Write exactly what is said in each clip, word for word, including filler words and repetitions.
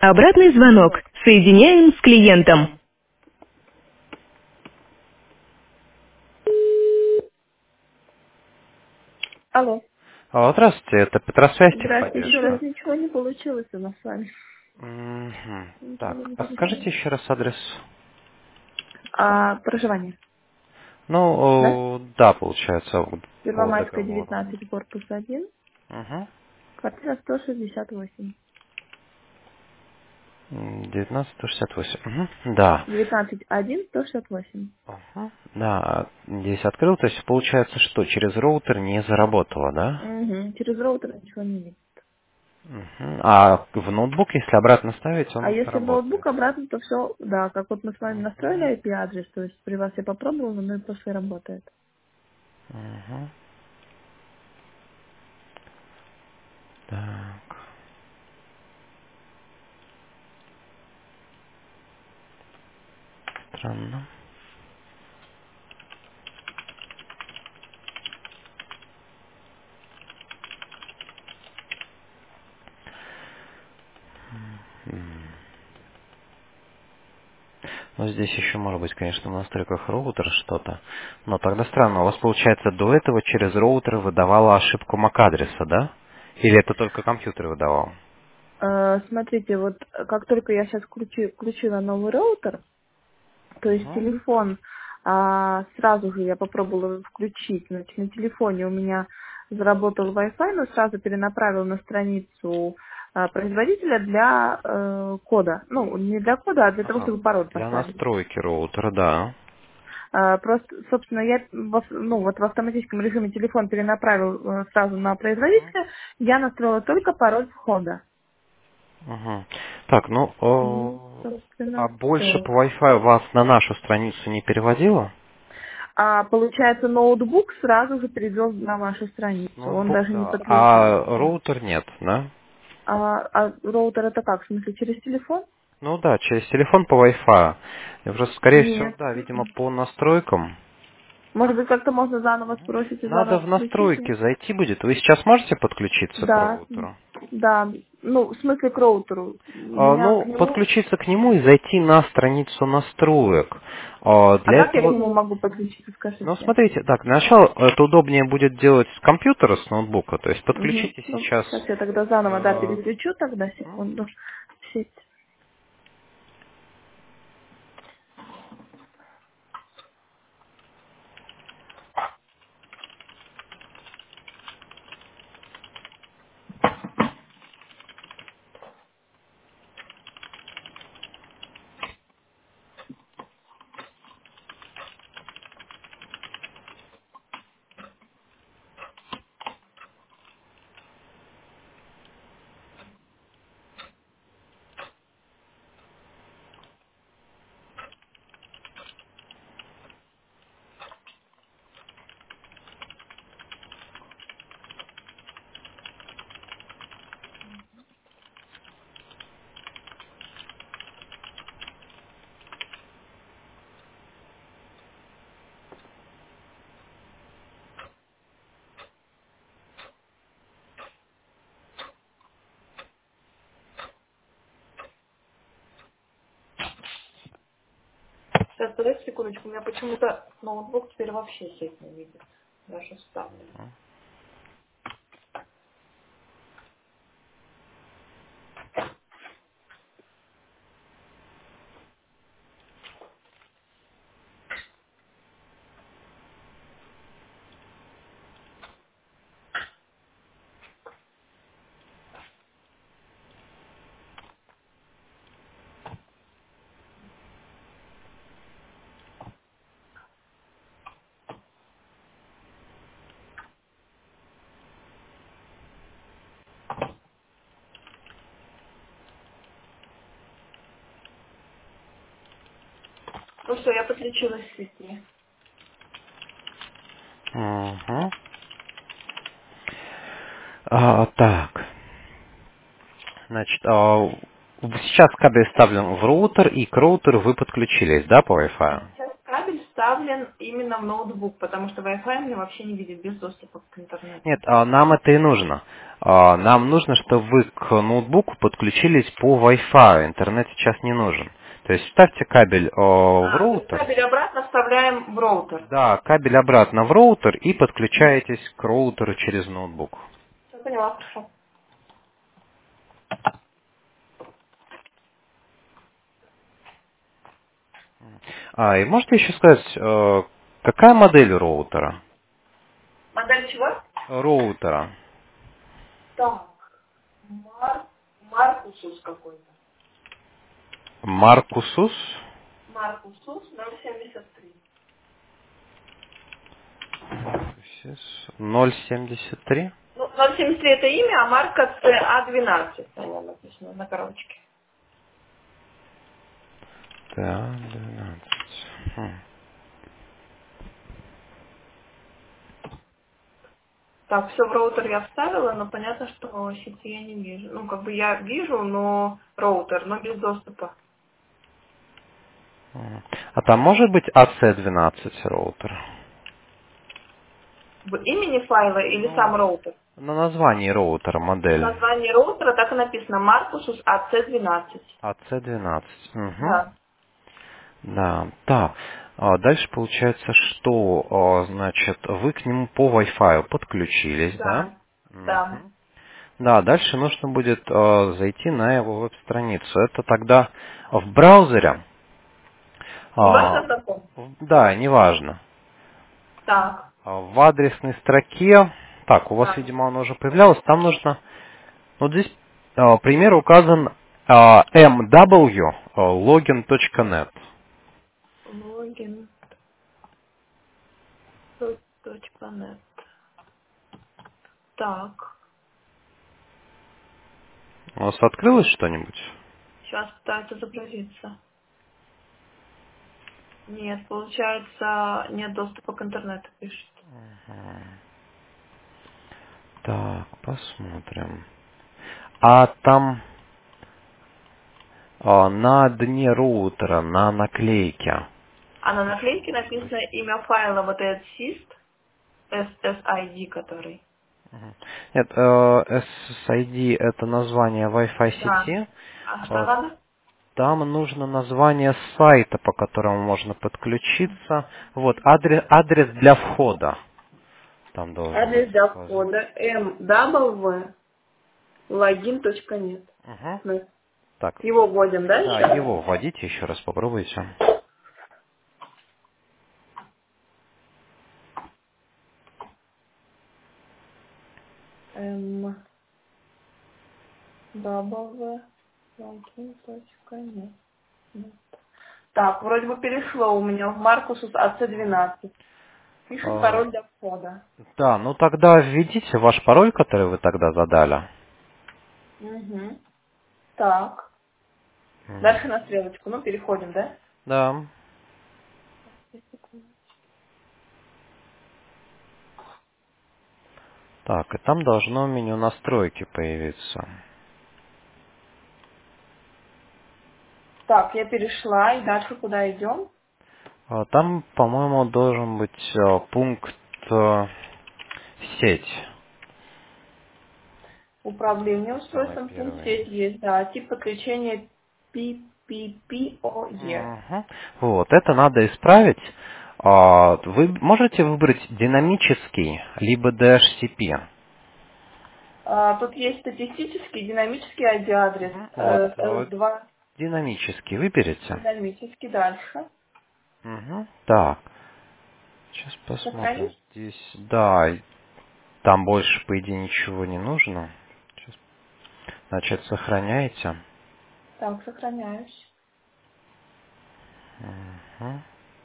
Обратный звонок. Соединяем с клиентом. Алло. О, здравствуйте, это Петросвязь Здравствуйте. Еще раз техподдержка. ничего не получилось у нас с вами. Мгм. Ничего Так, не подскажите получилось. еще раз адрес. А, проживание. Ну, Да? о, да, получается, вот по Первомайская, договору. девятнадцать, корпус один, Угу. квартира сто шестьдесят восемь. девятнадцать сто шестьдесят восемь. Угу. Да. девятнадцать один, сто шестьдесят восемь. Угу. Да, здесь открыл, то есть получается, что через роутер не заработало, да? Угу. Через роутер ничего не видно. Мгм. А в ноутбук, если обратно ставить, А он если в ноутбук работает. обратно, то все, да, как вот мы с вами настроили Мгм. ай пи адрес, то есть при вас я попробовала, но и просто работает. Мгм. Так, странно. М. Ну, здесь еще может быть, конечно, в настройках роутера что-то. Но тогда странно. У вас, получается, до этого через роутер выдавала ошибку MAC-адреса, да? Или это только компьютер выдавал? Э, смотрите, вот э, как только я сейчас включила новый роутер, то есть Угу. телефон, а, сразу же я попробовала его включить. Значит, на телефоне у меня заработал Wi-Fi, но сразу перенаправил на страницу а, производителя для э, кода. Ну, не для кода, а для того, Ага. чтобы пароль Для поставить. настройки роутера, да. А, просто, собственно, я в ав- ну, вот в автоматическом режиме телефон перенаправил э, сразу на производителя, я настроила только пароль входа. Угу. Так, ну, И, о, а собственно, больше все. по Wi-Fi вас на нашу страницу не переводило? А получается, ноутбук сразу же перевел на вашу страницу. Он Ноутбук, даже не да. А подключался. роутер нет, да? А, а роутер это как? В смысле, через телефон? Ну да, через телефон по Wi-Fi. Я просто, скорее всего, Нет. да, видимо, М-м. по настройкам. Может быть, как-то можно заново Мгм. сбросить и Надо заново в подключить, нет? настройки зайти будет. Вы сейчас можете подключиться к Да. роутеру? Да. Ну, в смысле, к роутеру. У А, меня к ну, нему... подключиться к нему и зайти на страницу настроек. А, А для как я к этого, нему могу подключиться, ну, скажите? смотрите, так, для начала это удобнее будет делать с компьютера, с ноутбука. То есть Угу. подключите Ну, сейчас. сейчас я тогда заново, да, э, переключу тогда, м? секунду. Сеть. Сейчас, подожди секундочку, у меня почему-то ноутбук теперь вообще сеть не видит. Даже вставлю. Ну что, я подключилась к сети. Мгм. А, так, значит, а, сейчас кабель вставлен в роутер, и к роутеру вы подключились, да, по Wi-Fi? Сейчас кабель вставлен именно в ноутбук, потому что Wi-Fi мне вообще не видит без доступа к интернету. Нет, а, нам это и нужно. А, Нам нужно, чтобы вы к ноутбуку подключились по Wi-Fi. Интернет сейчас не нужен. То есть ставьте кабель а, в А, то есть роутер. кабель обратно вставляем в роутер. Да, кабель обратно в роутер и подключаетесь к роутеру через ноутбук. Все поняла, хорошо. А, и можете еще сказать, э, какая модель роутера? Модель чего? Роутера. Так, Мар... Маркусус какой-то. Маркусус Маркусус ноль семьдесят три. ноль семьдесят три. Ну, ноль семьдесят три это имя, а марка си а двенадцать, на нем написано, на коробочке. Да, двенадцать. Хм. Так, все в роутер я вставила, но понятно, что сети я не вижу. Ну, как бы я вижу, но роутер, но без доступа. Мгм. А там может быть а си двенадцать роутер? В имени файла или Ну, сам роутер? на названии роутера В модель. названии роутера так и написано Marcus а си двенадцать. а си двенадцать. Угу. Да. Да, да. А дальше получается, что, а, значит, вы к нему по Wi-Fi подключились, да? Да. Да. Мгм. Да, дальше нужно будет а, зайти на его веб-страницу. Это тогда в браузере. Не а, важно в каком? в- да, неважно. Так. А В адресной строке, так, у вас, Так. видимо, оно уже появлялось, там нужно, вот здесь а, пример указан а, эм дабл ю логин точка нет. Логин. Точка нет. Так. У вас открылось что-нибудь? Сейчас пытается загрузиться. Нет, получается, нет доступа к интернету, пишет. Так, посмотрим. А там а, на дне роутера, на наклейке. А на наклейке написано имя файла, вот этот сист, эс эс ай ди который. Мгм. Нет, э, эс эс ай ди это название Wi-Fi Да. сети. А что Э, надо? Там нужно название сайта, по которому можно подключиться. Вот, адрес, адрес для входа. Там должен быть Адрес для указан. входа эм дабл ю логин точка нет. Угу. Мы Так, его вводим, да, да, еще? его вводите еще раз, попробуйте. эм дабл ю логин точка нет. Так, вроде бы перешло у меня в Маркусус а си двенадцать. Пишем Э, пароль для входа. Да, ну тогда введите ваш пароль, который вы тогда задали. Угу. Так. М, Дальше на стрелочку. Ну, переходим, да? Да. Так, и там должно меню настройки появиться. Так, я перешла, и дальше куда идем? А там, по-моему, должен быть э, пункт э, сеть. Управление Самый устройством, пункт первый. сеть есть, да. Тип подключения пи пи пи о е. Мгм. Вот, это надо исправить. А, Вы можете выбрать динамический, либо ди эйч си пи. А, тут есть статистический, динамический ай ди-адрес, Мгм. Вот, э, а эл вот два, динамический выберите. динамический дальше. Мгм. Так, сейчас посмотрим. Сохранить? Здесь, да, там больше, по идее, ничего не нужно. Сейчас, значит, сохраняете. Так, сохраняюсь. Мгм.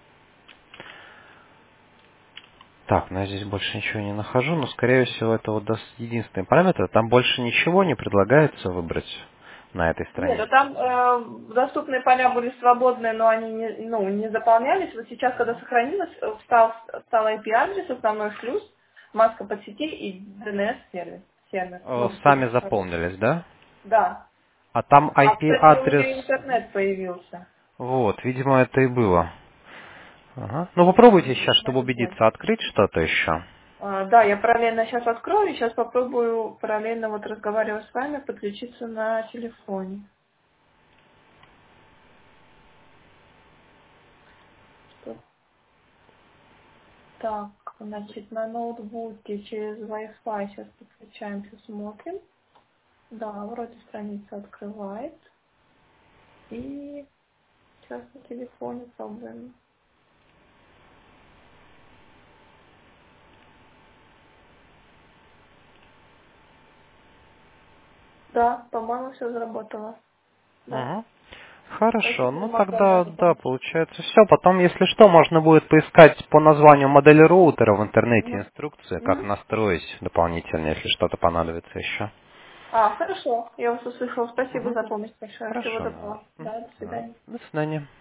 Так, ну я здесь больше ничего не нахожу, но, скорее всего, это вот дос- единственный параметр. Там больше ничего не предлагается выбрать на этой Нет, а странице. там э, доступные поля были свободные, но они не, ну, не заполнялись. Вот сейчас, когда сохранилось, э, встал, встал ай пи-адрес, основной шлюз, маска подсетей и ди эн эс сервис. сервер. Э, Ну, Сами сервис пароль. заполнились, да? Да. А там А, кстати, у ай пи-адрес... меня интернет появился. Вот, видимо, это и было. Ага. Ну попробуйте сейчас, чтобы Написать. убедиться, открыть что-то еще. А, да, я параллельно сейчас открою, сейчас попробую параллельно вот разговаривать с вами, подключиться на телефоне. Что- Так, значит, на ноутбуке через Wi-Fi сейчас подключаемся, смотрим. Да, вроде страница открывает. И сейчас на телефоне пробуем. Да, по-моему, все заработало. Да. Угу. Хорошо, Спасибо ну вам огромное тогда, за да, помощь. получается все. Потом, если что, можно будет поискать по названию модели роутера в интернете Мгм. инструкции, как Мгм. настроить дополнительно, если что-то понадобится еще. А, хорошо, я вас услышала. Спасибо Угу. за помощь большое. Всего Хорошо, да. доброго. М, Да, до да. свидания. До свидания.